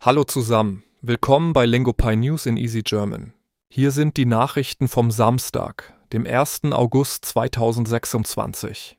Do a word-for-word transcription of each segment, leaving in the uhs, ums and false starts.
Hallo zusammen, willkommen bei Lingopie News in Easy German. Hier sind die Nachrichten vom Samstag, dem ersten August zweitausendsechsundzwanzig.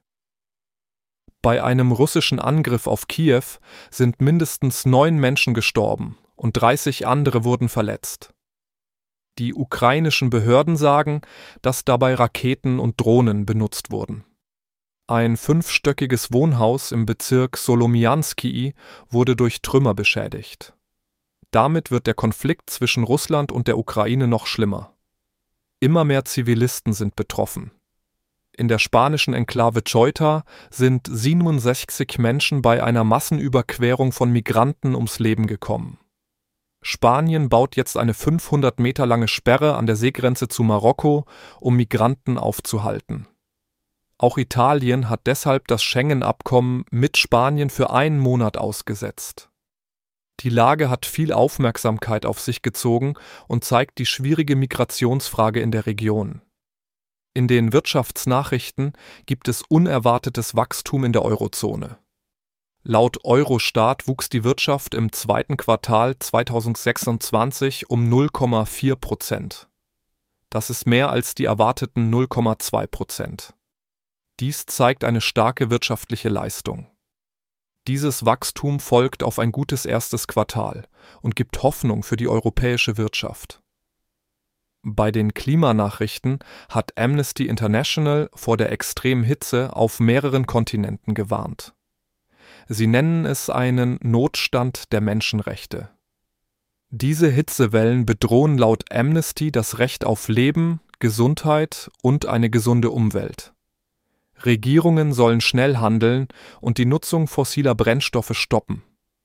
Bei einem russischen Angriff auf Kiew sind mindestens neun Menschen gestorben und dreißig andere wurden verletzt. Die ukrainischen Behörden sagen, dass dabei Raketen und Drohnen benutzt wurden. Ein fünfstöckiges Wohnhaus im Bezirk Solomianskyi wurde durch Trümmer beschädigt. Damit wird der Konflikt zwischen Russland und der Ukraine noch schlimmer. Immer mehr Zivilisten sind betroffen. In der spanischen Enklave Ceuta sind siebenundsechzig Menschen bei einer Massenüberquerung von Migranten ums Leben gekommen. Spanien baut jetzt eine fünfhundert Meter lange Sperre an der Seegrenze zu Marokko, um Migranten aufzuhalten. Auch Italien hat deshalb das Schengen-Abkommen mit Spanien für einen Monat ausgesetzt. Die Lage hat viel Aufmerksamkeit auf sich gezogen und zeigt die schwierige Migrationsfrage in der Region. In den Wirtschaftsnachrichten gibt es unerwartetes Wachstum in der Eurozone. Laut Eurostat wuchs die Wirtschaft im zweiten Quartal zweitausendsechsundzwanzig um null Komma vier Prozent. Das ist mehr als die erwarteten null Komma zwei Prozent. Dies zeigt eine starke wirtschaftliche Leistung. Dieses Wachstum folgt auf ein gutes erstes Quartal und gibt Hoffnung für die europäische Wirtschaft. Bei den Klimanachrichten hat Amnesty International vor der extremen Hitze auf mehreren Kontinenten gewarnt. Sie nennen es einen Notstand der Menschenrechte. Diese Hitzewellen bedrohen laut Amnesty das Recht auf Leben, Gesundheit und eine gesunde Umwelt. Regierungen sollen schnell handeln und die Nutzung fossiler Brennstoffe stoppen.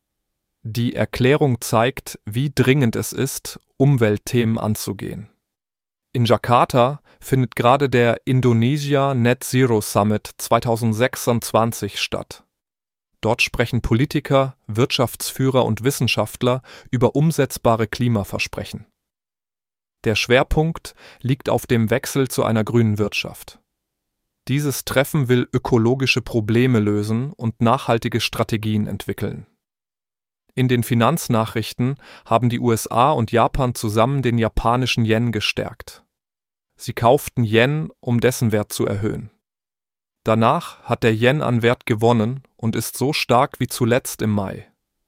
Die Erklärung zeigt, wie dringend es ist, Umweltthemen anzugehen. In Jakarta findet gerade der Indonesia Net Zero Summit zweitausendsechsundzwanzig statt. Dort sprechen Politiker, Wirtschaftsführer und Wissenschaftler über umsetzbare Klimaversprechen. Der Schwerpunkt liegt auf dem Wechsel zu einer grünen Wirtschaft. Dieses Treffen will ökologische Probleme lösen und nachhaltige Strategien entwickeln. In den Finanznachrichten haben die U S A und Japan zusammen den japanischen Yen gestärkt. Sie kauften Yen, um dessen Wert zu erhöhen. Danach hat der Yen an Wert gewonnen und ist so stark wie zuletzt im Mai.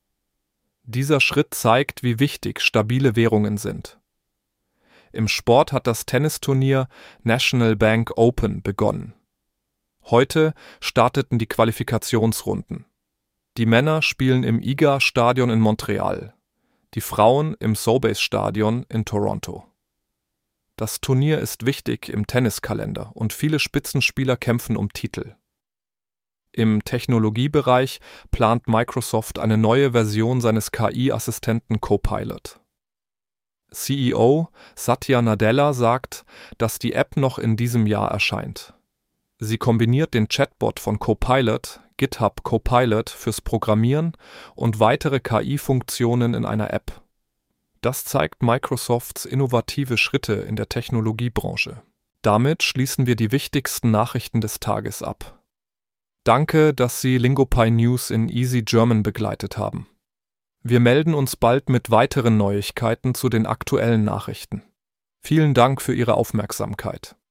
Dieser Schritt zeigt, wie wichtig stabile Währungen sind. Im Sport hat das Tennisturnier National Bank Open begonnen. Heute starteten die Qualifikationsrunden. Die Männer spielen im I G A-Stadion in Montreal, die Frauen im Sobeys-Stadion in Toronto. Das Turnier ist wichtig im Tenniskalender und viele Spitzenspieler kämpfen um Titel. Im Technologiebereich plant Microsoft eine neue Version seines K I-Assistenten Copilot. C E O Satya Nadella sagt, dass die App noch in diesem Jahr erscheint. Sie kombiniert den Chatbot von Copilot, GitHub Copilot fürs Programmieren und weitere K I-Funktionen in einer App. Das zeigt Microsofts innovative Schritte in der Technologiebranche. Damit schließen wir die wichtigsten Nachrichten des Tages ab. Danke, dass Sie Lingopie News in Easy German begleitet haben. Wir melden uns bald mit weiteren Neuigkeiten zu den aktuellen Nachrichten. Vielen Dank für Ihre Aufmerksamkeit.